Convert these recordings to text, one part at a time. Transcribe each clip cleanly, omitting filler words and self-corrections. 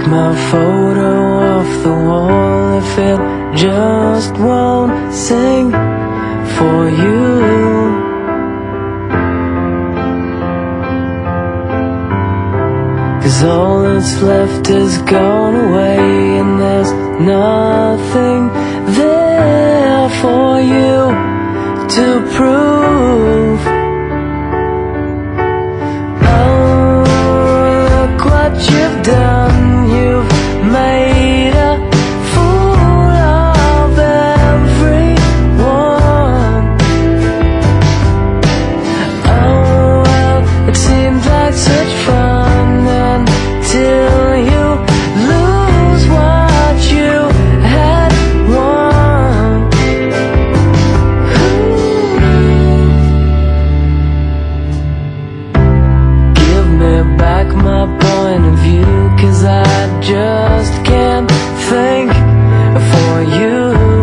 my photo off the wall if it just won't sing for you. Cause all that's left is gone away, and there's nothing there for you to prove. Oh, look what you've done. You've made a fool of everyone. Oh, well, it seemed like such fun until you lose what you had won. Give me back my point of view, cause I just can't think for you.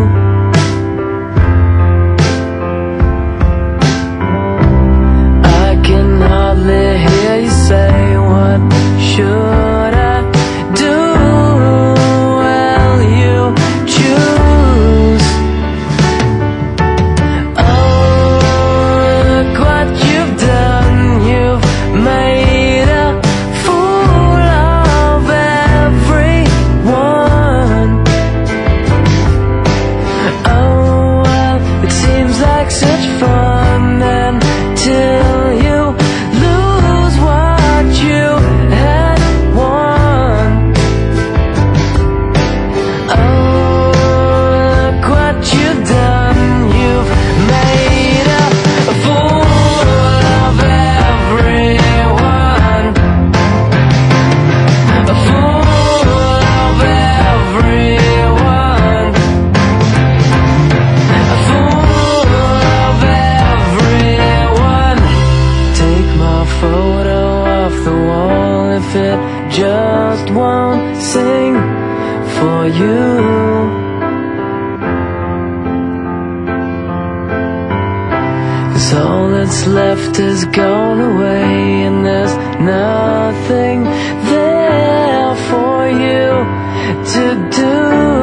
I can hardly hear you say, what should I do? Well, you choose. Oh, look what you've done. You've made a fool of everyone. Oh, well, it seems like such fun until you lose what you had won. Oh, look what you've done. You've made a fool of everyone. A fool of everyone. A fool of everyone. Take my photo off the wall if it just won't sing for you. Cause all that's left is gone away, and there's nothing there for you to do.